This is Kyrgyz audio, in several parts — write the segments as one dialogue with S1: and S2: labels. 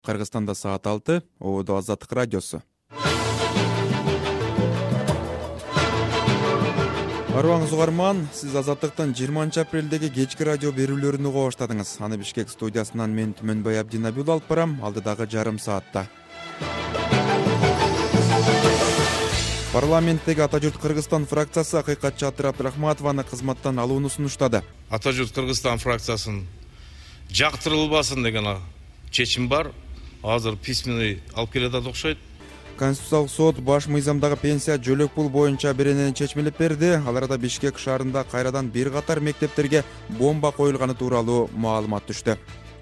S1: Кыргызстанда саат 6, Ободо Азаттык радиосу. Арыбаңыз угарман, сиз Азаттыктын 20-апрелдеги кечки радио берүүлөрүн уга баштадыңыз. Аны Бишкек студиясынан мен Түмөнбай Абдинабил алып барам, алдыдагы жарым саатта. Парламенттеги Ата журт Кыргызстан фракциясы акыйкатчы Атыр Абдрахматованы кызматтан алууну сунуштады.
S2: Ата журт Кыргызстан фракциясын жактырылбасын деген чечим бар. Азыр письменный алып келатат окшойт.
S1: Конституциялык сот баш мыйзамдагы пенсия жөлөк пул боюнча беренени чечмелеп берди. Ал арада Бишкек шаарында кайрадан бир катар мектептерге бомба коюлганы тууралуу маалымат түштү.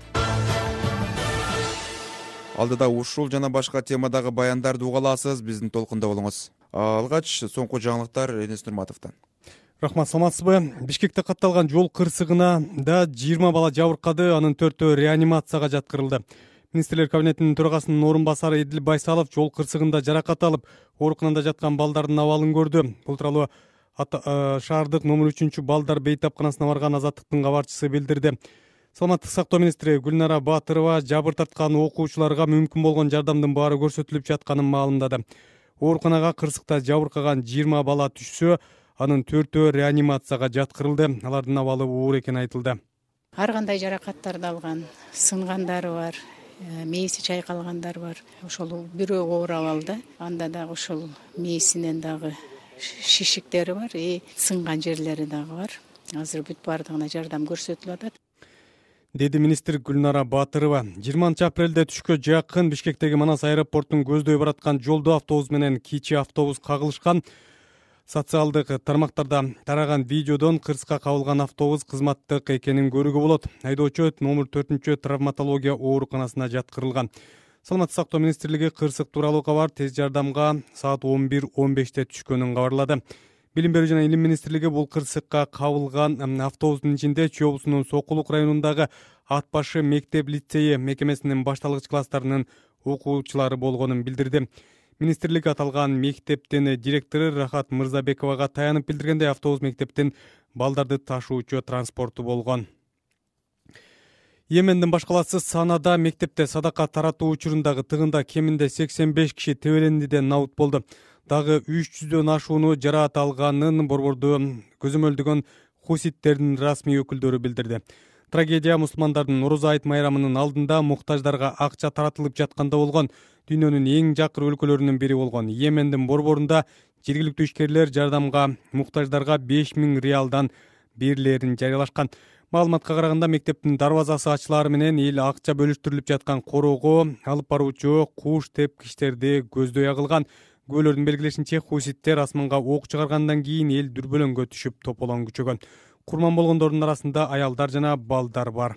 S1: Алдыда ушул жана башка темадагы баяндарды уга аласыз, биздин толкунда болуңуз. Алгач соңку жаңылыктар Энис Нурматовдон.
S3: Рахмат, саламатсызбы? Бишкекте катталган жол кырсыгына да 20 бала жабыркады, анын 4-өө реанимацияга жаткырылды. Министрлер кабинетинин төрагасынын орун басары Эдил Байсалов жол кырсыгында жаракат алып, ооруканада жаткан балдардын абалын көрдү. Бул тууралуу шаардык номер 3 балдар бейтапканасына барган Азаттыктын кабарчысы билдирди. Саламаттык сактоо министри Гүлнара Батырова жабыр тарткан окуучуларга мүмкүн болгон жардамдын баары көрсөтүлүп жатканын маалымдады. Ооруканага кырсыкта жабыркаган 20 бала түшсө, анын 4-өө реанимацияга жаткырылды. Алардын абалы оор экени айтылды.
S4: Ар кандай жаракаттарды алган, сынгандары бар, мээси чайкалгандар бар. Ошол бирөө оор абалда, анда дагы ушул мээсинен дагы шишиктери бар, сынган жерлери дагы бар. Азыр бүт баардыгына жардам көрсөтүлүп атат,
S3: деди министр Гүлнара Батырова. 20-апрелде түшкө жакын Бишкектеги Манас аэропортун көздөй бараткан жолдо автобус менен кичи автобус кагылышкан. Социалдык тармактарда тараган видеодон кырсыкка кабылган автобус кызматтык экенин көрүүгө болот. Айдоочу номер 4 травматология ооруканасына жаткырылган. Саламаттык сактоо министрлиги кырсык тууралуу кабар тез жардамга саат 11:15 түшкөнүн кабарлады. Билим берүү жана илим министрлиги бул кырсыкка кабылган автобустун ичинде Чүй облусунун Сокулук районундагы Ат башы мектеп-лицейи мекемесинин башталгыч класстарынын окуучулары болгонун билдирди. Министрлик аталган мектептин директору Рахат Мырзабековага таянып билдиргендей, автобус мектептин балдарды ташуучу транспорту болгон. Йемендин баш каласы Санада мектепте садака таратуу учурундагы тыгында кеминде 85 киши тебелендиден набут болду. Дагы 300дөн ашууну жараат алганын борборду көзөмөлдөгөн хуситтердин расмий өкүлдөрү билдирди. Трагедия мусулмандардын Орозо айт майрамынын алдында муктаждарга акча таратылып жатканда болгон. Дүйнөнүн эң жакыр өлкөлөрүнүн бири болгон Йемендин борборунда жергиликтүү ишкерлер жардамга муктаждарга 5000 реалдан берилерин жарыялашкан. Маалыматка караганда, мектептин дарбазасы ачылары менен эл акча бөлүштүрүлүп жаткан короого алып баруучу куш тепкичтерди көздөй агылган. Күбөлөрдүн белгилешинче, хуситтер асманга ок чыгаргандан кийин эл дүрбөлөңгө түшүп тополоң күчөгөн. Курман болгондордун арасында аялдар жана балдар бар.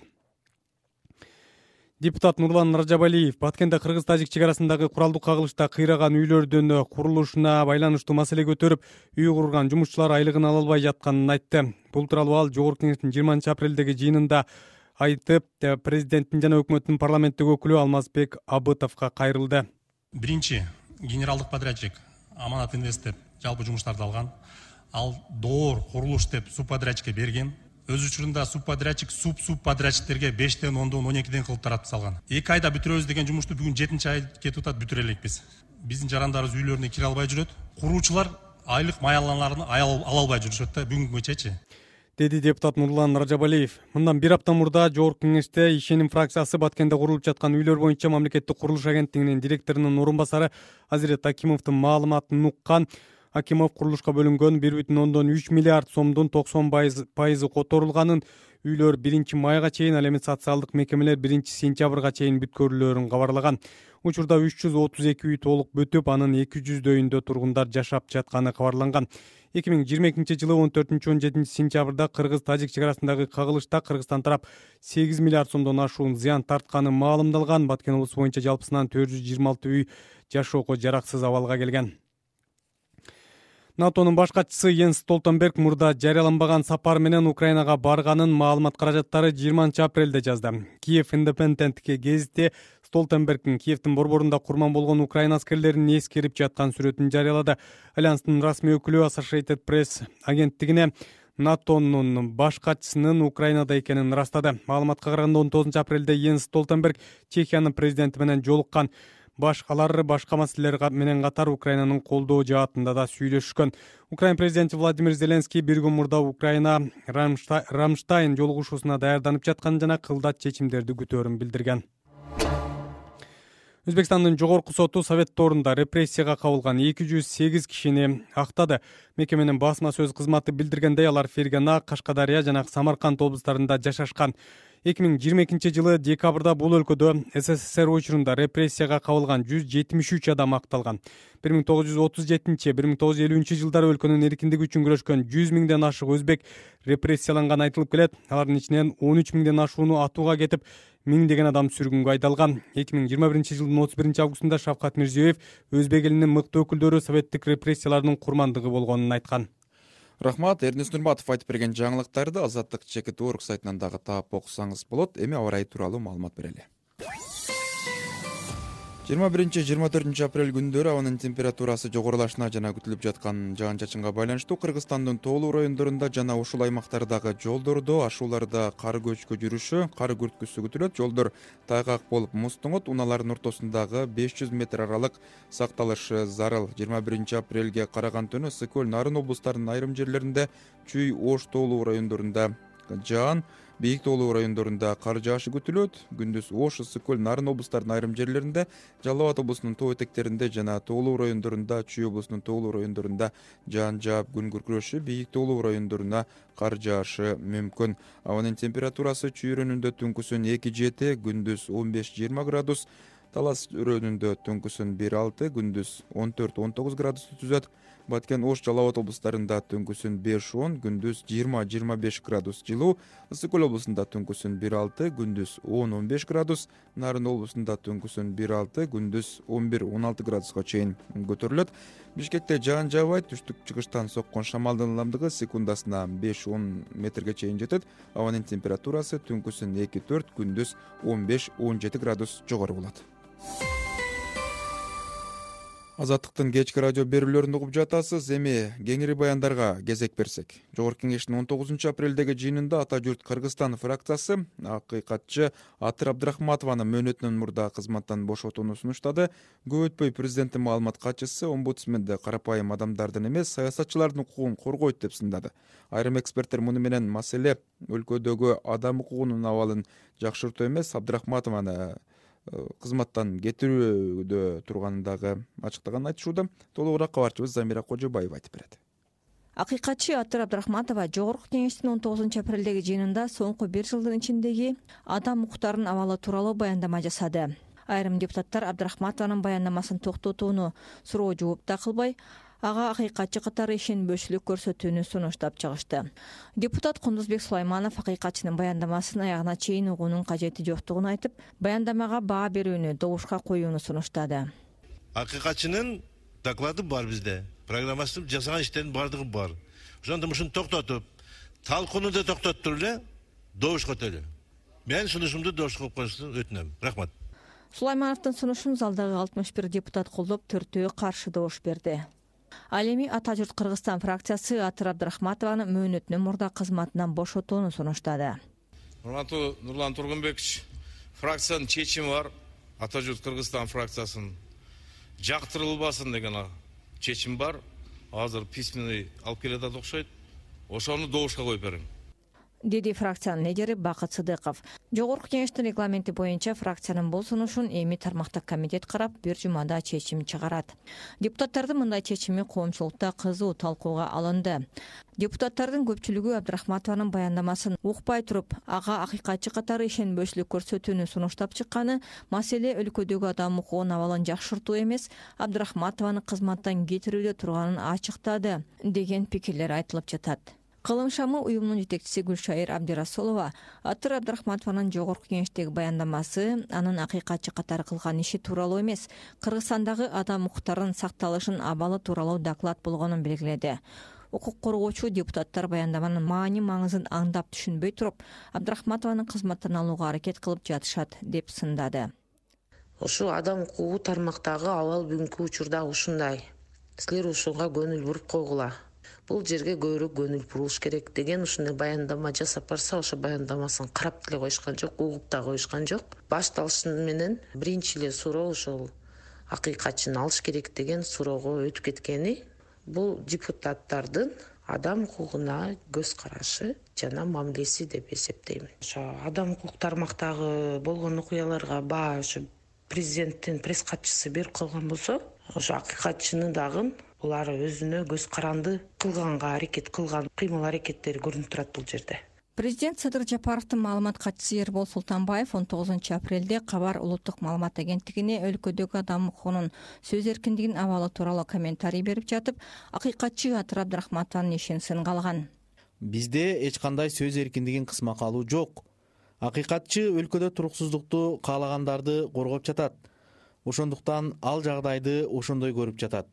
S3: Депутат Нурлан Ражабалиев Баткенде кыргыз-тажик чек арасындагы куралдуу кагылышта кыйраган үйлөрдүн курулушуна байланыштуу маселе көтөрүп, үй курган жумушчулар айлыгын ала албай жатканын айтты. Бул тууралуу ал Жогорку Кеңештин 20-апрелдеги жыйынында айтып, президенттин жана өкмөттүн парламенттик өкүлү Алмазбек Абытовго кайрылды.
S5: Биринчи генералдык подрядчик Аманат Инвест деп жалпы жумуштарды алган. Ал доор курулуш деп субподрядчикке берген. Өз учурунда субподрядчик субподрядчиктерге 5тен 10дон 12ден кылып таратып салган. 2 айда бүтүрөбүз деген жумушту бүгүн 7-ай кетип атат, бүтүрө элекпиз. Биздин жарандарыбыз үйлөрүнө кире албай жүрөт. Куруучулар айлык маяланаларын ала албай жүрүшөт да бүгүнкүчөчү,
S3: деди депутат Нурлан Ражабалиев. Мындан бир апта мурда Жогорку Кеңеште Ишеним фракциясы Баткенде курулуп жаткан үйлөр боюнча мамлекеттик курулуш агенттигинин директорунун орун басары Азирет Акимовдун маалыматын уккан. Акимов курулушка бөлүнгөн 1,3 миллиард сомдун 90% которулганын, үйлөр 1-майга чейин, ал эми социалдык мекемелер 1-сентябрга чейин бүткөрүлөрүн кабарлаган. Учурда 332 үй толук бүтүп, анын 200дөйүндө тургундар жашап жатканы кабарланган. 2022-жылы 14-17 сентябрда кыргыз-тажик чек арасындагы кагылышта Кыргызстан тарап 8 миллиард сомдон ашуун зыян тартканы маалымдалган. Баткен облусу боюнча жалпысынан 426 үй жашоого жараксыз абалга келген. НАТОнун баш катчысы Йенс Столтенберг мурда жарыяланбаган сапар менен Украинага барганын маалымат каражаттары 20-апрелде жазды. Киев Индепендентке гезити Столтенбергдин Киевдин борборунда курман болгон Украина аскерлерин эскерип жаткан сүрөтүн жарыялады. Альянстын расмий өкүлү Associated Press агенттигине НАТОнун баш катчысынын Украинада экенин ырастады. Маалыматка караганда 19 апрелде Йенс Столтенберг Чехиянын президенти менен жолуккан. Башкалар башка маселелер менен катар Украинанын колдоо жаатында да сүйлөшкөн. Украин президенти Владимир Зеленский бир күн мурда Украина Рамштайн жолугушуусуна даярданып жатканын жана кылдат чечимдерди күтөөрүн билдирген. Өзбекстандын жогорку соту Совет тоорунда репрессияга кабылган 208 кишини актады. Мекеменин басма сөз кызматы билдиргендей, алар Фергана, Кашкадария жана Самарканд облустарында жашашкан. 2022-жылы декабрда бул өлкөдө СССР учурунда репрессияга кабылган 173 адам акталган. 1937-1950 жылдары өлкөнүн эркиндиги үчүн күрөшкөн 100 миңден ашык өзбек репрессияланган айтылып келет. Алардын ичинен 13 миңден ашууну атууга кетип, миңдеген адам сүргүнгө айдалган. 2021 жылдын 31 августунда Шавкат Мирзиёев өзбек элинин мыкты өкүлдөрү советтик репрессиялардын курмандыгы болгонун айткан.
S1: Рахмат, Эрнест Нурматов айтып берген жаңылыктарды Азаттык /org сайтынан дагы таап окусаңыз болот. Эми аба ырайы тууралуу маалымат берели. 21-24 апрель күндөрү абанын температурасы жогорулашына жана күтүлүп жаткан жаан-чачынга байланыштуу Кыргызстандын тоолуу райондорунда жана ушул аймактардагы жолдордо ашууларда кар көчкү жүрүшү, кар күрткүсү күтүлөт. Жолдор тайгак болуп муз тоңот, унаалардын ортосундагы 500 метр аралык сакталышы зарыл. 21 апрелге караган түнү Сыкөл, Нарын облустарынын айрым жерлеринде, Чүй, Ош тоолуу райондорунда жаан, бийик тоолуу райондорунда кар жаашы күтүлөт. Күндүз Ош, Сыкөл, Нарын облустарынын айрым жерлеринде, Жалал Абад облусунун тоо этектеринде жана тоолуу райондорунда, Чүй облусунун тоолуу райондорунда жаан жаап, күн күркүрөшү, бийик тоолуу райондоруна кар жаашы мүмкүн. Абанын температурасы Чүй өрөөнүндө түнкүсүн 2-7, күндүз 15-20 градус, Талас өрөөнүндө түнкүсүн 1-6, күндүз 14-19 градусту түзөт. Баткен, Ош, Жалал Абад облустарында түнкүсүн 5-10, күндүз 20-25 градус жылуу. Сыкөл облусунда түнкүсүн 1-6, күндүз 10-15 градус. Нарын облусунда түнкүсүн 1-6, күндүз 11-16 градуска чейин көтөрүлөт. Бишкекте жаан жаабайт, түштүк-чыгыштан соккон шамалдын ылдамдыгы секундасына 5-10 метрге чейин жетет. Абанын температурасы түнкүсүн 2-4, күндүз 15-17 градус жогору болот. Азаттыктын кечки радио берүүлөрүн угуп жатасыз. Эми кеңири баяндарга кезек берсек. Жогорку кеңештин 19 апрелдеги жыйынында Ата журт Кыргызстан фракциясы акыйкатчы Атыр Абдрахматованы мөөнөтүнөн мурда кызматтан бошотууну сунуштады. Көп өтпөй президенттин маалымат катчысы омбудсменди карапайым адамдардын эмес, саясатчылардын укугун коргойт деп сындады. Айрым эксперттер муну менен маселе өлкөдөгү адам укугунун абалын жакшыртуу эмес, Абдрахматованы кызматтан кетирүүдө турганындагы ачыктаганын айтышууда. Толугураак кабарчыбыз Замира Кожобаева айтып берет.
S6: Акыйкатчы Атыр Абдрахматова жогорку кеңештин 19 апрелдеги жыйынында соңку 1 жылдын ичиндеги адам укуктарынын абалы тууралуу баяндама жасады. Айрым депутаттар Абдрахматованын баяндамасын токтотууну суроо жооп да кылбай, ага акыйкатчы катары ишенбөөчүлүк көрсөтүүнү сунуштап чыгышты. Депутат Кундузбек Сулайманов акыйкатчынын баяндамасын аягына чейин угуунун кажети жоктугун айтып, баяндамага баа берүүнү добушка коюуну сунуштады.
S7: Акыйкатчынын доклады бар бизде. Программасы жасаган иштердин бардыгы бар. Ошондо ушуну токтотуп, талкууну да токтотуп эле добуш көтөрүлү. Мен сунушумду добушка коюшун өтүнөм. Рахмат.
S6: Сулаймановдун сунушун залдагы 61 депутат колдоп, 4-өө каршы добуш берди. Ал эми Ата журт Кыргызстан фракциясы Атыр Абдрахматованы мөөнөтүнөн мурда кызматынан бошотууну сунуштады.
S2: Нурлан Тургунбекович, фракциянын чечими бар. Ата журт Кыргызстан фракциясынын жактырылбасын деген чечим бар. Азыр письменный алып келет окшойт. Ошону добушка коюп бериң,
S6: деди фракциянын лидери Бакыт Сыдыков. Жогорку кеңештин регламенти боюнча фракциянын бул сунушун эми тармактык комитет карап, бир жумада чечим чыгарат. Депутаттардын мындай чечими коомчулукта кызуу талкууга алынды. Депутаттардын көпчүлүгү Абдрахматованын баяндамасын укпай туруп, ага акыйкатчы катары ишенбөөчүлүк көрсөтүүнү сунуштап чыкканы маселе өлкөдөгү адам укугунун абалын жакшыртуу эмес, Абдрахматованы кызматтан кетирүүдө турганын ачыктады деген пикирлер айтылып жатат. Кылым шамы уюмунун жетекчиси Гүлшайыр Абдирасулова Атыр Абдрахматованын жогорку кеңештеги баяндамасы анын акыйкатчы катары кылган иши тууралуу эмес, Кыргызстандагы адам укуктарынын сакталышын абалы тууралуу доклад болгонун белгиледи. Укук коргоочу депутаттар баяндаманын маани-маңызын аңдап түшүнбөй туруп, Абдрахматованын кызматтан алууга аракет кылып жатышат деп сындады.
S8: Ошо адам укугу тармактагы абал бүгүнкү учурда ушундай. Силер ушуга көңүл буруп койгула. бул жерге көбүрөөк көңүл буруш керек деген ушундай баяндама жасап барса, ошо баяндамасын карап деле коюшкан жок, угуп да коюшкан жок. Башталышы менен биринчи эле суроо ошол акыйкатчыны алыш керек деген суроого өтүп кеткени бул депутаттардын адам укугуна көз карашы жана мамилеси деп эсептеймин. Ошо адам укук тармактагы болгон окуяларга баа ошо президенттин пресс катчысы берип койгон болсо, ошо акыйкатчыны дагы булар өзүнө көз каранды кылганга аракет кылган кыймыл аракеттери көрүнүп турат бул жерде.
S6: Президент Садыр Жапаровдун маалымат катчысы Эрбол Султанбаев 19 апрелде Кабар улуттук маалымат агенттигине өлкөдөгү адам укугунун сөз эркиндигинин абалы тууралуу комментарий берип жатып, акыйкатчы Атыр Абдрахматованын ишин сынга алган.
S9: Бизде эч кандай сөз эркиндигин кысмакка алуу жок. Акыйкатчы өлкөдө туруксуздукту каалагандарды коргоп жатат. Ошондуктан ал жагдайды ошондой көрүп жатат.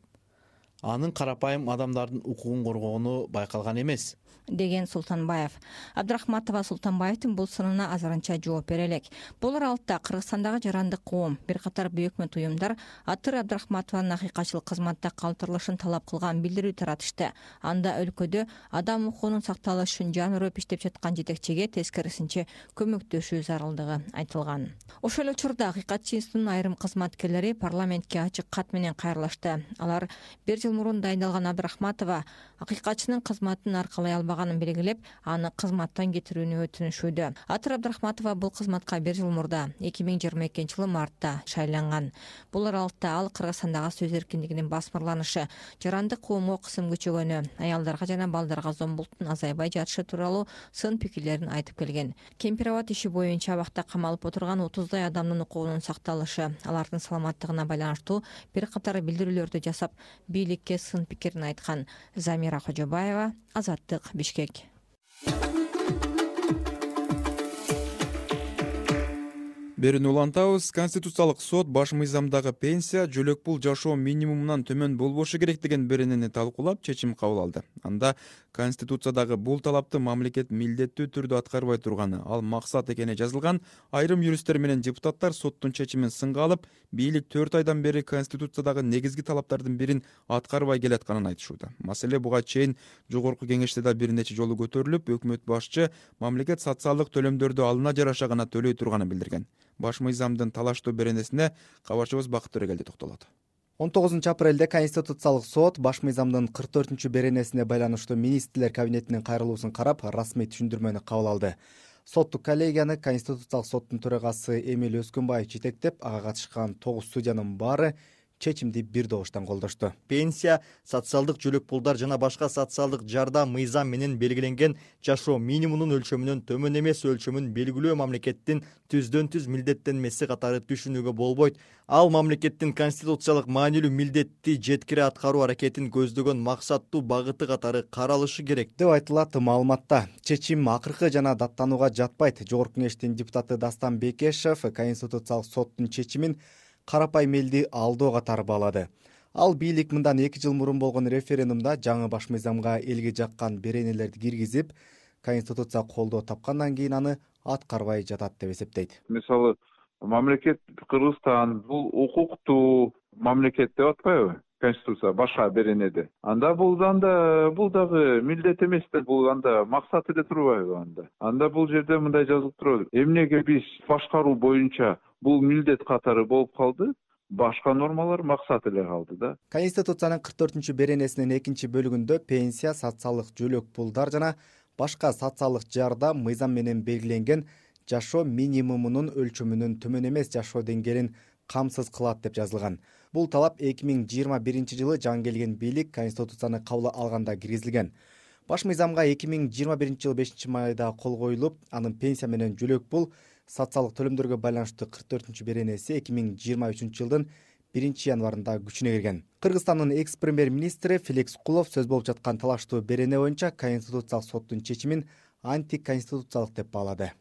S9: Анын карапайым адамдардын укугун коргогону байкалган эмес,
S6: деген Султанбаев. Абдрахматова Султанбаевдин бул сынына азырынча жооп бере элек. Бул аралыкта Кыргызстандагы жарандык коом, бир катар бейөкмөт уюмдар Атыр Абдрахматованын акыйкатчылык кызматта калтырылышын талап кылган билдирүү таратышты. Анда өлкөдө адам укугунун сакталышы үчүн жан өрөп иштеп жаткан жетекчиге тескерисинче көмөктөшүү зарылдыгы айтылган. Ошол эле учурда акыйкатчы институтунун айрым кызматкерлери парламентке ачык кат менен кайрылышты. Алар бир жыл мурун дайындалган Абдрахматова акыйкатчынын кызматын аркалай албаганын белгилеп, аны кызматтан кетирүүнү өтүнүшүүдө. Атыр Абдрахматова бул кызматка бир жыл мурда 2022-жылы мартта шайланган. Бул аралыкта ал Кыргызстандагы сөз эркиндигинин басмырланышы, жарандык коомго кысым күчөгөнү, аялдарга жана балдарга зомбулуктун азайбай жатышы тууралуу сын пикирлерин айтып келген. Кемпир-абад иши боюнча абакта камалып отурган 30дай адамдын укугунун сакталышы, алардын саламаттыгына байланыштуу бир катар билдирүүлөрдү жасап, бийликке сын пикирин айткан. Замира Кожобаева, Азаттык, Бишкек.
S1: Берүүнү улантабыз. Конституциялык сот баш мыйзамдагы пенсия жөлөк пул жашоо минимумунан төмөн болбошу керек деген беренени талкуулап чечим кабыл алды. Анда Конституциядагы бул талапты мамлекет милдеттүү түрдө аткарбай турганы, ал максат экени жазылган. Айрым юристтер менен депутаттар соттун чечимин сынга алып, бийлик 4 айдан бери Конституциядагы негизги талаптардын бирин аткарбай келатканын айтышууда. Маселе буга чейин жогорку кеңеште да бир нече жолу көтөрүлүп, өкмөт башчы мамлекет социалдык төлөмдөрдү алына жараша гана төлөй турганын билдирген. Баш мыйзамдын талаштуу беренесине кабарчыбыз Бакыт Төрөгелди токтолот.
S10: 19 апрелде Конституциялык сот баш мыйзамдын 44 беренесине байланыштуу министрлер кабинетинин кайрылуусун карап, расмий түшүндүрмөнү кабыл алды. Соттук коллегияны Конституциялык соттун төрагасы Эмил Өскөнбаев жетектеп, ага катышкан 9 судьянын баары чечимди бир добуштан колдошту.
S11: Пенсия, социалдык жөлөк пулдар жана башка социалдык жардам мыйзам менен белгиленген жашоо минимумунун өлчөмүнөн төмөн эмес өлчөмүн белгилөө мамлекеттин түздөн-түз милдеттенмеси катары түшүнүүгө болбойт. Ал мамлекеттин конституциялык маанилүү милдетти жеткире аткаруу аракетин көздөгөн максаттуу багыты катары каралышы керек
S10: деп айтылат маалыматта. Чечим акыркы жана даттанууга жатпайт. Жогорку кеңештин депутаты Дастан Бекешев Конституциялык соттун чечимин карапайым элди алдоо катары баалады. Ал бийлик мындан 2 жыл мурун болгон референдумда жаңы баш мыйзамга элге жаккан беренелерди киргизип, Конституция колдоо тапкандан кийин аны аткарбай жатат деп эсептейт.
S12: Мисалы, мамлекет Кыргызстан бул укуктуу мамлекет деп атпайбы? Конституция башка беренеде. Анда бул дагы милдет эмес да, бул анда максат эле турбайбы анда? Анда бул жерде мындай жазылып турат. Эмнеге биз башкаруу боюнча бул милдет катары болуп калды? Башка нормалар максат эле калды да.
S10: Конституциянын 44 беренесинин 2 бөлүгүндө пенсия, социалдык жөлөк пулдар жана башка социалдык жардам мыйзам менен белгиленген жашоо минимумунун өлчөмүнөн төмөн эмес жашоо деңгээлин камсыз кылат деп жазылган. Бул талап 2021-жылы жаңы келген бийлик Конституцияны кабыл алганда киргизилген. Баш мыйзамга 2021-жылы 5-майда кол коюлуп, анын пенсия менен жөлөк пул социалдык төлөмдөргө байланыштуу 44 беренеси 2023-жылдын 1-январында күчүнө кирген. Кыргызстандын экс-премьер-министри Феликс Кулов сөз болуп жаткан талаштуу берене боюнча Конституциялык соттун чечимин антиконституциялык деп баалады.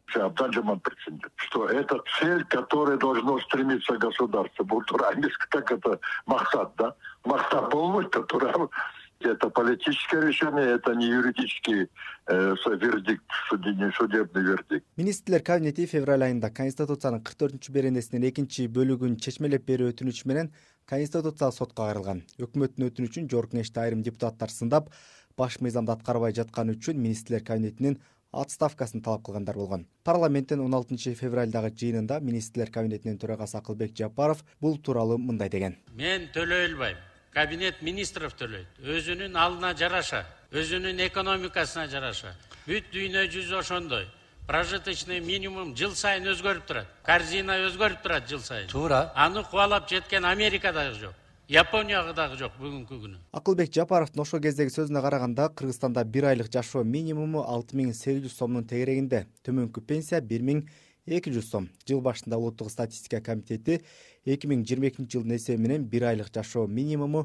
S13: Что это цель, к которой должно стремиться государство. Так это максат, да? Максат болбойт, это политическое решение, это не юридический вердикт, судебный вердикт.
S10: Министрлер кабинети февраль айында Конституциянын 44 беренесинин 2 бөлүгүн чечмелеп берүү өтүнүчү менен Конституциялык сотко кайрылган. Өкмөттүн өтүнүчүн жогорку кеңеште айрым депутаттар сындап, баш мыйзамды аткарбай жатканы үчүн министрлер кабинетинин отставкасын талап кылгандар болгон. Парламенттин 16 февралдагы жыйынында министрлер кабинетинин төрагасы Акылбек Жапаров бул тууралуу мындай деген.
S14: Мен төлөй албайм. Кабинет министров төлөйт. Өзүнүн алдына жараша, өзүнүн экономикасына жараша. Бүт дүйнө жүзү ошондой. Прожиточный минимум жыл сайын өзгөрүп турат. Корзина өзгөрүп турат жыл сайын. Туура. Аны кубалап жеткен Америка дагы жок. Япония дагы жок бүгүнкү күнү.
S10: Акылбек Жапаровдун ошол кездеги сөзүнө караганда, Кыргызстанда 1 айлык жашоо минимуму 6800 сомдун тегерегинде, төмөнкү пенсия 1200 сом. Жыл башында Улуттук статистика комитети 2022 жылдын эсеби менен 1 айлык жашоо минимуму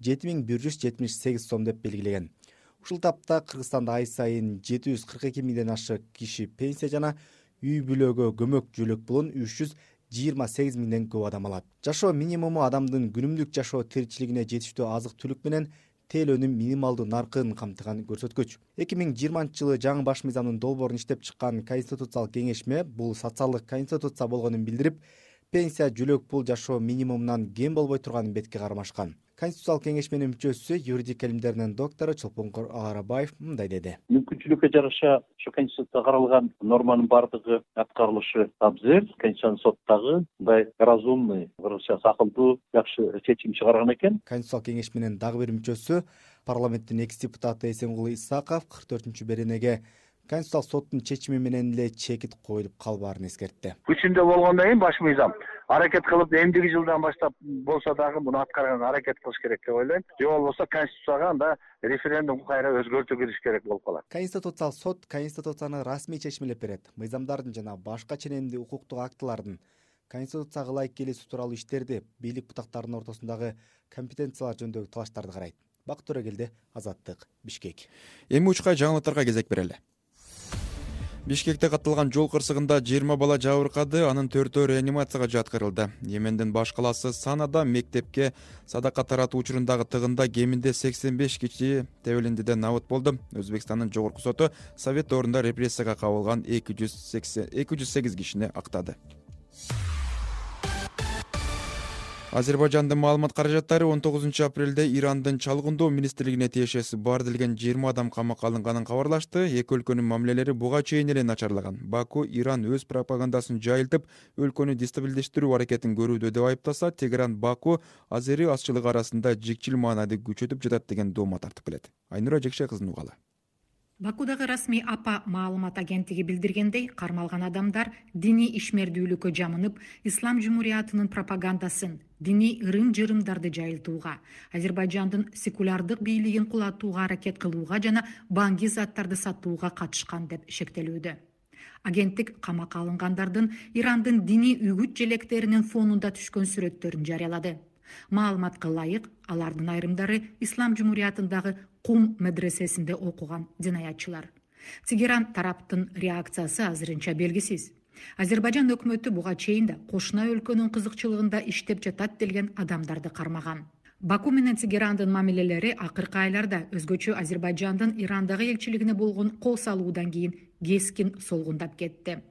S10: 7178 сом деп белгилеген. Ушул тапта Кыргызстанда ай сайын 742 миңден ашык киши пенсия жана үй бүлөгө көмөк жөлөк пулун 328 миңден көп адам алат. Жашоо минимуму адамдын күнүмдүк жашоо тиричилигине жетиштүү азык түлүк менен тейлөөнүн минималдуу наркын камтыган көрсөткүч. 2020 жылы жаңы баш мыйзамдын долбоорун иштеп чыккан Конституциялык кеңешме бул социалдык конституция болгонун билдирип, пенсия жөлөк пул жашоо минимумунан кем болбой турганын бетке кармашкан. Конституциялык кеңешменин мүчөсү, юридика илимдеринин доктору Чолпонкор Арабаев мындай деди.
S15: Мүмкүнчүлүккө жараша ушу Конституцияда каралган норманын бардыгы аткарылышы абзел. Конституциялык соттагы мындай разумный, кыргызча акылдуу, жакшы чечим чыгарган экен.
S10: Конституциялык кеңешменин дагы бир мүчөсү, парламенттин экс-депутаты Эсенгул Исаков 44 беренеге Конституциялык соттун чечими менен эле чекит коюлуп калбаарын эскертти.
S15: Күчүндө болгондон кийин баш мыйзам аракет кылып, эмдиги жылдан баштап болсо дагы муну аткарганга аракет кылыш керек деп ойлойм. Же болбосо Конституцияга анда референдум кайра өзгөртүү кириш керек болуп калат.
S10: Конституциялык сот Конституцияны расмий чечмелеп берет. Мыйзамдардын жана башка ченемдүү укуктук актылардын Конституцияга ылайык келүүсү тууралуу иштерди, бийлик бутактарынын ортосундагы компетенциялар жөнүндөгү талаштарды карайт. Бак Төрөгелди, Азаттык, Бишкек.
S1: Эми учка жаңылыктарга кезек берели. Бишкекте катталган жол кырсыгында 20 бала жабыркады, анын 4-өө реанимацияга жаткырылды. Йемендин баш калаасы Санада мектепке садака таратуу учурундагы тыгында кеминде 85 киши тебелиндиден набыт болду. Өзбекстандын жогорку соту Совет доорунда репрессияга кабылган 208 кишини актады. Азербайжандын маалымат каражаттары 19 апрелде Ирандын чалгындоо министрлигине тиешеси бар делген 20 адам камакка алынганын кабарлашты. Эки өлкөнүн мамилелери буга чейин эле начарлаган. Баку Иран өз пропагандасын жайылтып, өлкөнү дестабилдештирүү аракетин көрүүдө деп айыптаса, Тегеран Баку азери азчылыгы арасында жикчил маанайды күчөтүп жатат деген доoma тартып келет. Айнура Жекше кызынын угалы.
S16: Бакудагы расмий АПА маалымат агенттиги билдиргендей, кармалган адамдар диний ишмердүүлүккө жамынып, Ислам жумуриятынын пропагандасын, диний ырым-жырымдарды жайылтууга, Азербайжандын секулярдык бийлигин кулатууга аракет кылууга жана баңги заттарды сатууга катышкан деп шектелүүдө. Агенттик камакка алынгандардын Ирандын диний үгүт желектеринин фонунда түшкөн сүрөттөрүн жарыялады. Маалыматка ылайык, алардын айрымдары Ислам жумуриятындагы Кум медресесинде окуган динаятчылар. Тегеран тараптын реакциясы азырынча белгисиз. Азербайжан өкмөтү буга чейин да кошуна өлкөнүн кызыкчылыгында иштеп жатат делген адамдарды кармаган. Баку менен Тегерандын мамилелери акыркы айларда өзгөчө Азербайжандын Ирандагы элчилигине болгон кол салуудан кийин кескин солгундап кетти.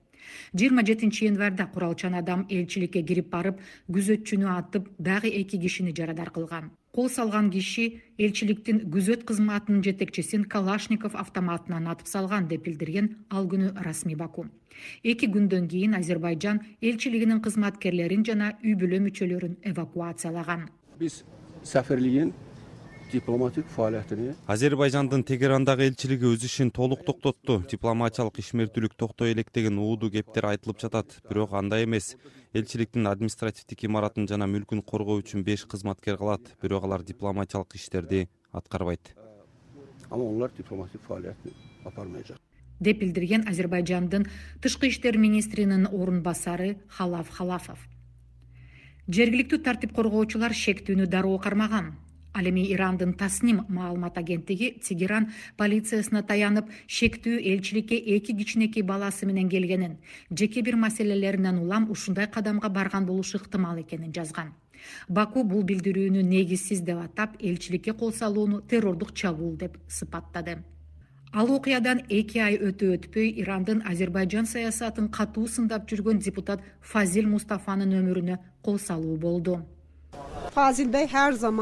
S16: 27 январда куралчан адам элчиликке кирип барып, күзөтчүнү атып, дагы 2 кишини жарадар кылган. Кол салган киши элчиликтин күзөт кызматынын жетекчисин Калашников автоматынан атып салган деп билдирген ал күнү расмий Баку. 2 күндөн кийин Азербайжан элчилигинин кызматкерлерин жана үй бүлө мүчөлөрүн эвакуациялаган.
S17: Биз саферлигин дипломатик фаалиятыны
S18: Азербайжандын Тегерандагы элчилиги өз ишин толук токтотту. Дипломатиялык ишмердүүлүк токтой элек деген уудуу кептер айтылып жатат. Бирок андай эмес. Элчиликтин административдик имаратын жана мүлкүн коргоо үчүн 5 кызматкер калат. Бирок алар дипломатиялык иштерди аткарбайт.
S17: Ама олар дипломатик фаалиятты апармайт
S16: деп билдирген Азербайжандын тышкы иштер министринин орун басары Халав Халафов. Жергиликтүү тартип коргоочулар шектүүнү дароо кармаган. Ал эми Ирандын Тасним маалымат агенттиги Тегеран полициясына таянып, шектүү элчиликке 2 кичинекей баласы менен келгенин, жеке бир маселелеринен улам ушундай кадамга барган болушу ыктымал экенин жазган. Баку бул билдирүүнү негизсиз деп атап, элчиликке кол салууну террордук чабуул деп сыпаттады. Ал окуядан 2 ай өтпөй Ирандын Азербайжан саясатын катуу сындап жүргөн депутат Фазил Мустафанын өмүрүнө кол салуу болду.
S19: Fazil Bey her zaman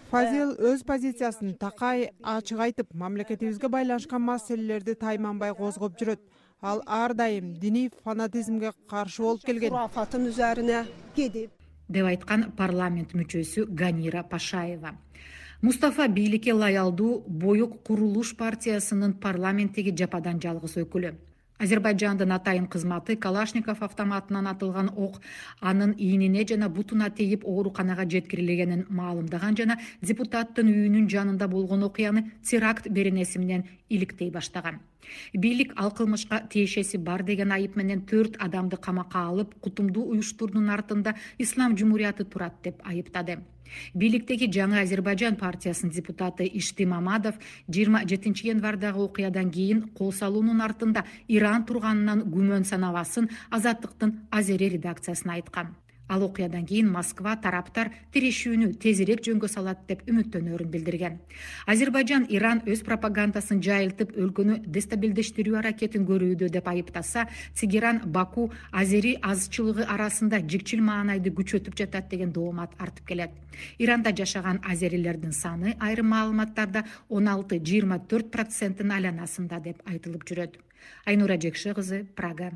S19: Фазил өз позициясын такай ачык айтып, мамлекетибизге байланышкан маселелерди тайманбай козгоп жүрөт. Ал ар дайым диний фанатизмге каршы болуп келген.
S20: Хурафатын üzerine gidip
S16: деп айткан парламент мүчөсү Ганира Пашаева. Мустафа бийликке лаялдуу Боюк курулуш партиясынын парламенттеги жападан жалгыз өкүлү. Азербайжандын атайын кызматы Калашников автоматынан атылган ок анын ийнине жана бутуна тейип ооруканага жеткирилгенин маалымдаган жана депутаттын үйүнүн жанында болгон окуяны теракт беренеси менен иликтей баштаган. Бийлик ал кылмышка тиешеси бар деген айып менен 4 адамды камакка алып, кутумдуу уюштуруунун артында Ислам Жумурияты турат деп айыптады. Бийликтеги жаңы Азербайжан партиясынын депутаты Ишти Мамадов 27 январдагы окуядан кийин кол салуунун артында Иран турганынан күмөн санабасын Азаттыктын Азери редакциясына айткан. Ал окуядан кийин Москва тараптар тирешүүнү тезирээк жөнгө салат деп үмүттөнөрүн билдирген. Азербайжан Иран өз пропагандасын жайылтып өлкөнү дестабилдештирүү аракетин көрүүдө деп айыптаса, Тегеран Баку азери азчылыгы арасында жикчил маанайды күчөтүп жатат деген доомат артып келет. Иранда жашаган азерилердин саны айрым маалыматтарда 16-24%-ын айланасында деп айтылып жүрөт. Айнура Жекши кызы, Прага.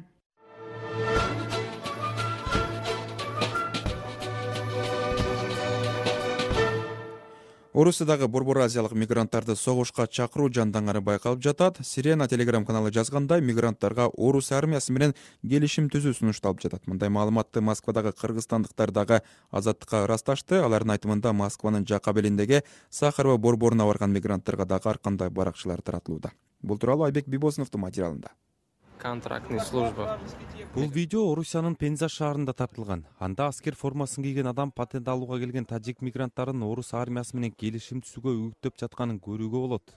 S1: Орусиядагы Борбор Азиялык мигранттарды согушка чакыруу жандаңары байкалып жатат. Сирена телеграм каналы жазгандай, мигранттарга Орус армиясы менен келишим түзүү сунушталып жатат. Мындай маалыматты Москвадагы кыргызстандыктар дагы Азаттыкка ырасташты. Алардын айтымында Москванын жакка белиндеги Сахарова борборуна барган мигранттарга дагы ар кандай баракчылар таратылууда. Бул тууралуу Айбек Бибосуновдун материалында.
S21: Контрактный служба.
S18: Бул видео Орусиянын Пенза шаарында тартылган. Анда аскер формасын кийген адам патент алууга келген тажик мигранттарын Орус армиясы менен келишим түзүүгө үгүттөп жатканын көрүүгө болот.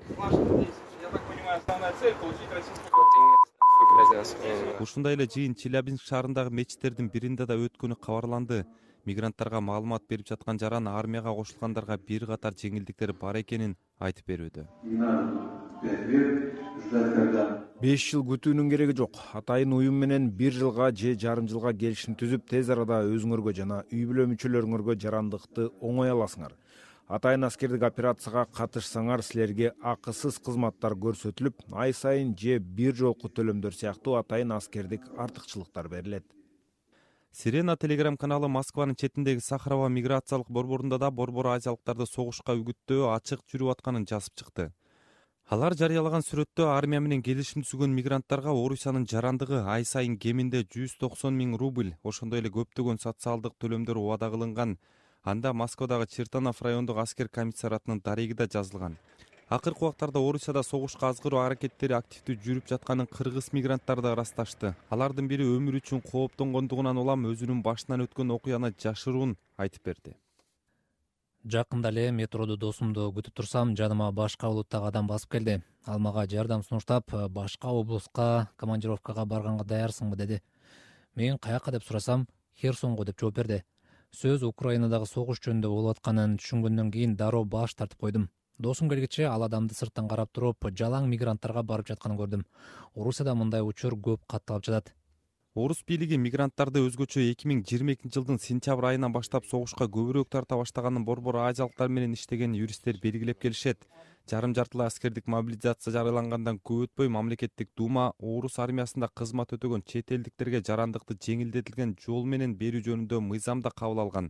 S18: Ушундай эле жыйын Челябинск шаарындагы мечиттердин биринде да өткөнү кабарланды. Мигранттарга маалымат берип жаткан жаран армияга кошулгандарга бир катар жеңилдиктер бар экенин айтып берүүдө.
S22: 5 жыл күтүүнүн кереги жок. Атайын уюм менен 1 жылга же жарым жылга келишим түзүп, тез арада өзүңөргө жана үй бүлө мүчөлөрүңөргө жарандыкты оңой аласыңар. Атайын аскердик операцияга катышсаңар, силерге акысыз кызматтар көрсөтүлүп, ай сайын же бир жолку төлөмдөр сыяктуу атайын аскердик артыкчылыктар берилет.
S18: Сирена телеграм каналы Москванын четиндеги Сахарова миграциялык борборунда да борбор азиялыктарды согушка үгүттөө ачык жүрүп атканын жазып чыкты. Алар жарыялаган сүрөттө армия менен келишим түзгөн мигранттарга Орусиянын жарандыгы ай сайын кеминде 190 000 рубль, ошондой эле көптөгөн социалдык төлөмдөр убада кылынган. Анда Москвадагы Чертанов райондук аскер комиссариатынын дареги да жазылган. Акыркы убактарда Орусияда согушка азгыруу аракеттери активдүү жүрүп жатканын кыргыз мигранттары да ырасташты. Алардын бири өмүр үчүн кооптонгондугунан улам өзүнүн башынан өткөн окуяны жашыруун айтып берди.
S23: Жакында эле метродо досумду күтүп турсам, жаныма башка улуттагы адам басып келди. Ал мага жардам сунуштап, башка облуска командировкага барганга даярсыңбы деди. Мен каяка деп сурасам, Херсонго деп жооп берди. Сөз Украинадагы согуш жөнүндө болуп атканын түшүнгөндөн кийин дароо баш тартып койдум. Досум келгиче ал адамды сырттан карап туруп, жалаң мигранттарга барып жатканын көрдүм. Орусияда мындай учур көп катталып жатат.
S18: Орус бийлиги мигранттарды өзгөчө 2022 жылдын сентябрь айынан баштап согушка көбүрөөк тарта баштаганын борбор азиялыктар менен иштеген юристтер белгилеп келишет. Жарым жартылай аскердик мобилизация жарыялангандан көп өтпөй мамлекеттик дума Орус армиясында кызмат өтөгөн чет элдиктерге жарандыкты жеңилдетилген жол менен берүү жөнүндө мыйзам да кабыл алган.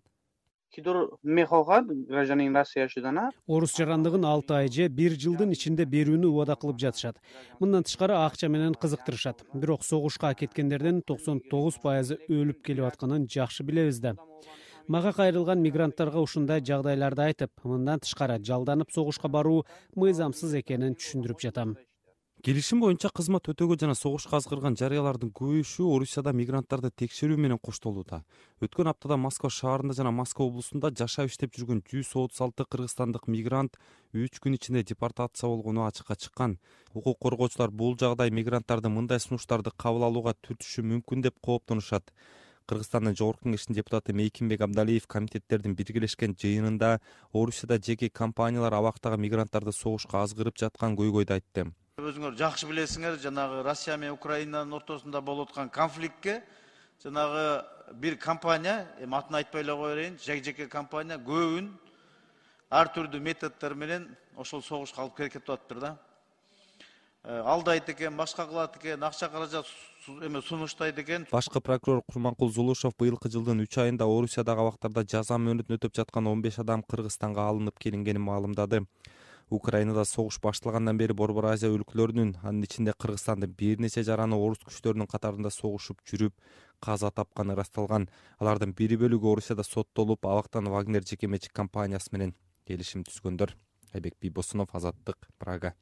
S24: гражданин Россия жана
S3: Орус жарандыгын 6 ай же 1 жылдын ичинде берүүнү убада кылып жатышат. Мындан тышкары акча менен кызыктырышат. Бирок согушка кеткендердин 99% өлүп келип атканын жакшы билебиз да. Мага кайрылган мигранттарга ушундай жагдайларды айтып, мындан тышкары жалданып согушка баруу мыйзамсыз экенин түшүндүрүп жатам.
S18: Келишим боюнча кызмат өтөгө жана согушка азгырган жарыялардын көбүшү Орусияда мигранттарды текшерүү менен коштолууда. Өткөн аптада Москва шаарында жана Москва облусунда жашап иштеп жүргөн 136 кыргызстандык мигрант 3 күн ичинде депортация болгону ачыкка чыккан. Укук коргоочулар бул жагдай мигранттарды мындай сунуштарды кабыл алууга түртүшү мүмкүн деп кооптонушат. Кыргызстандын Жогорку Кеңештин депутаты Мейкимбек Абдалиев комитеттердин биргелешкен жыйынында Орусияда жеке компаниялар абактагы мигранттарды согушка азгырып жаткан көйгөйдү айтты.
S25: Өзүңөр жакшы билесиңер, жанагы Россия менен Украинанын ортосунда болуп аткан конфликтке жанагы бир компания, атын айтпай эле коерейин, жеке компания көбүн ар түрдүү методдор менен ошол согушка алып келип атыптыр да. Алдайт экен, башка кылат экен, акча каражат сунуштайт экен.
S18: Башкы прокурор Курманкул Зулушов быйылкы жылдын 3 айында Орусиядагы абактарда жаза мөөнөтүн өтөп жаткан 15 адам Кыргызстанга алынып келингенин маалымдады. Украинада согуш башталгандан бери Борбор Азия өлкөлөрүнүн, анын ичинде Кыргызстандын бир нече жараны орус күчтөрүнүн катарында согушуп жүрүп, каза тапканы ырасталган. Алардын бир бөлүгү Орусияда соттолуп, абактан Вагнер жекеменчик компаниясы менен келишим түзгөндөр. Айбек Бийбосунов, Азаттык, Прага.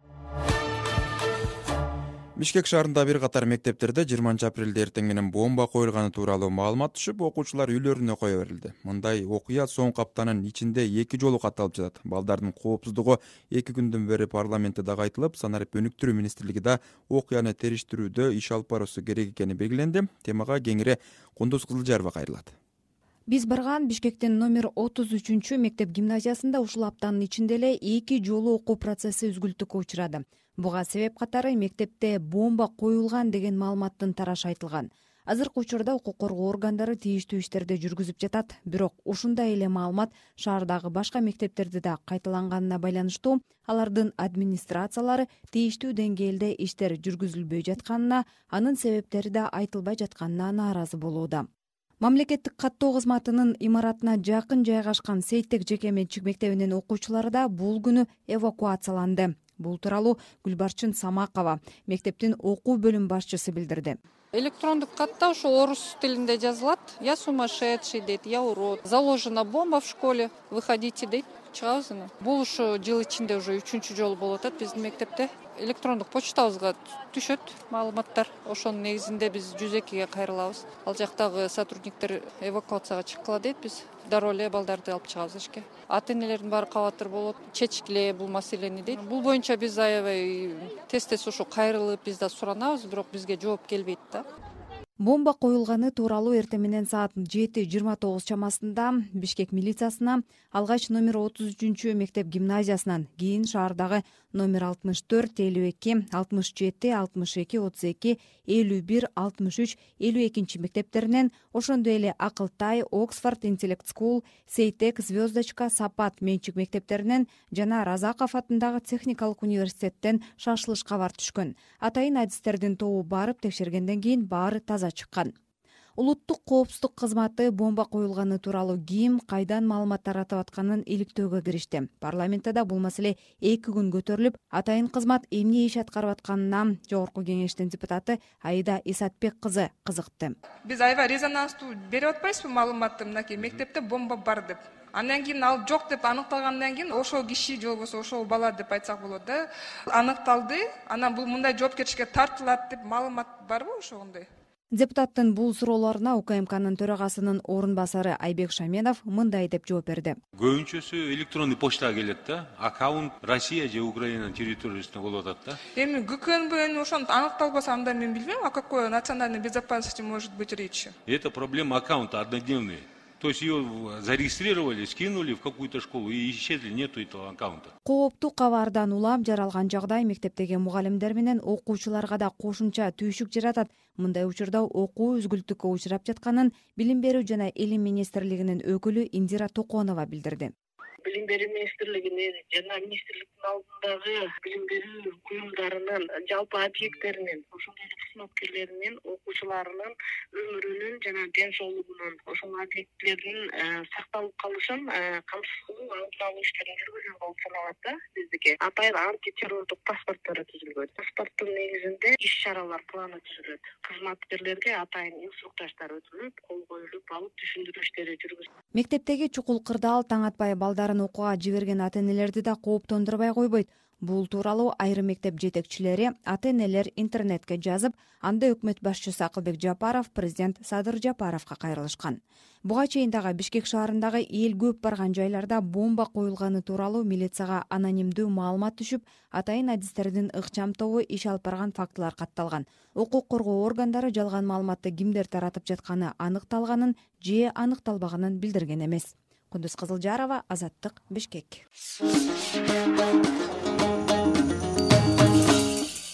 S1: Бишкек шаарында бир катар мектептерде 20 апрелде эртең менен бомба коюлганы тууралуу маалымат түшүп, окуучулар үйлөрүнө кое берилди. Мындай окуя соңку аптанын ичинде 2 жолу катталып жатат. Балдардын коопсуздугу 2 күндөн бери парламентте дагы айтылып, санарип өнүктүрүү министрлиги да окуяны териштирүүдө иш алып баруусу керек экени белгиленди. Темага кеңири Кундуз Кызылжарова кайрылат.
S2: Биз барган Бишкектин номер 33 мектеп гимназиясында ушул аптанын ичинде эле 2 жолу окуу процесси үзгүлтүккө учурады. Буга себеп катары мектепте бомба коюлган деген маалыматтын тарашы айтылган. Азыркы учурда укук коргоо органдары тийиштүү иштерди жүргүзүп жатат. Бирок ушундай эле маалымат шаардагы башка мектептерде да кайталанганына байланыштуу алардын администрациялары тийиштүү деңгээлде иштер жүргүзүлбөй жатканына, анын себептери да айтылбай жатканына нааразы болууда. Мамлекеттик каттоо кызматынын имаратына жакын жайгашкан Сейттек жекеменчик мектебинин окуучулары да бул күнү эвакуацияланды. Бул тууралуу Гүлбарчын Самакова, мектептин окуу бөлүм башчысы билдирди.
S4: Электрондук катта ушу орус тилинде жазылат. Я сумасшедший дейт, я урод. Заложена бомба в школе, выходите дейт. Чыгабыз эне. Бул ушу жыл ичинде уже 3-чү жолу болуп атат биздин мектепте. Электрондук почтабызга түшөт маалыматтар. Ошонун негизинде биз 102-ге кайрылабыз. Ал жактагы сотрудниктер эвакуацияга чыккыла дейт, биз дароо эле балдарды алып чыгабыз эшикке. Ата-энелердин баары кабатыр болот, чечкиле бул маселени дейт. Бул боюнча биз аябай тез ушу кайрылып биз да суранабыз, бирок бизге жооп келбейт да.
S2: Бомба коюлганы тууралуу эртең менен саат 7:29 чамасында Бишкек милициясына алгач номер 33 мектеп гимназиясынан, кийин шаардагы номер 64, 52, 67, 62, 32, 51, 63, 52 мектептеринен, ошондой эле Акылтай, Оксфорд, Интеллект Скул, Сейтек, Звездочка, Сапат менчик мектептеринен жана Разаков атындагы техникалык университеттен шашылыш кабар түшкөн. Атайын адистердин тобу барып текшергенден кийин баары таза чыккан. Улуттук коопсуздук кызматы бомба коюлганы тууралуу ким, кайдан маалымат таратып атканын иликтөөгө киришти. Парламентте да бул маселе 2 күн көтөрүлүп, атайын кызмат эмне иш аткарып атканына Жогорку кеңештин депутаты Аида Исатбек кызы кызыкты.
S5: Биз аябай резонанстуу берип атпайсызбы маалыматты, мынакей мектепте бомба бар деп. Андан кийин ал жок деп аныкталгандан кийин ошол киши же болбосо ошол бала деп айтсак болот да, аныкталды. Анан бул мындай жоопкерчиликке тартылат деп маалымат барбы ошондой?
S2: Депутаттын бул суроолоруна УКМКнын төрагасынын орун басары Айбек Шаменов мындай деп жооп берди.
S7: Көбүнчөсү электрондуй почтага келет да, аккаунт Россия же Украина территориясында болуп атат да.
S5: Эми ГКНБ ошону аныкталбаса, анда мен билбейм, а какой национальной безопасности может быть речь?
S7: Это проблема аккаунта однодневная. То есть ее зарегистрировали, скинули в какую-то школу и исчезли, нету этого аккаунта.
S2: Кооптуу кабардан улам жаралган жагдай мектептеги мугалимдер менен окуучуларга да кошумча түйшүк жаратат. Мындай учурда окуу үзгүлтүккө учурап жатканын Билим берүү жана Илим министрлигинин өкүлү Индира Токонова билдирди.
S24: Билим берүү министрлигинин жана министрликтин алдындагы билим берүү уюмдарынын жалпы объекттеринин, ошондой эле кызматкерлеринин, окуучуларынын өмүрүнүн жана ден соолугунун, ошол объекттердин сакталып калышын камсыз кылуу, алдын алуу иштерин жүргүзүлгөн болуп саналат да биздики. Атайын антитеррорлук паспорттор түзүлгөн. Паспорттун негизинде иш чаралар планы түзүлөт. Кызматкерлерге атайын инструктаждар өтүлүп, кол коюлуп, алып түшүндүрүү иштери жүргүзүлөт.
S2: Мектептеги чукул кырдаал таң атпай балдарын окууга жиберген ата-энелерди да кооптондурбай койбойт. Бул тууралуу айрым мектеп жетекчилери, ата-энелер интернетке жазып, анда өкмөт башчысы Акылбек Жапаров, президент Садыр Жапаровго кайрылышкан. Буга чейин дагы Бишкек шаарындагы эл көп барган жайларда бомба коюлганы тууралуу милицияга анонимдүү маалымат түшүп, атайын адистердин ыкчам тобу иш алып барган фактылар катталган. Укук коргоо органдары жалган маалыматты кимдер таратып жатканы аныкталганын же аныкталбаганын билдирген эмес. Кундуз Кызылжарова, Азаттык, Бишкек.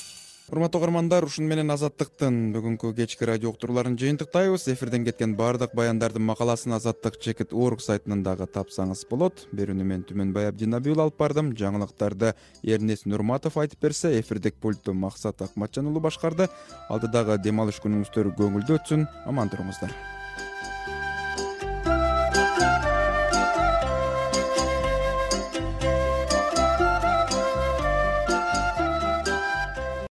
S1: Урматтуу угармандар, ушун менен Азаттыктын бүгүнкү кечки радио уктурууларын жыйынтыктайбыз. Эфирден кеткен баардык баяндардын макаласын Азаттык-org сайтынан дагы тапсаңыз болот. Берүүнү мен Түмөнбай Абдинабиул алып бардым. Жаңылыктарды Эрнес Нурматов айтып берсе, эфирдик пультту Максат Акматжан уулу башкарды. Алдыдагы дем алыш күнүңүздөр көңүлдүү өтсүн. Аман туруңуздар.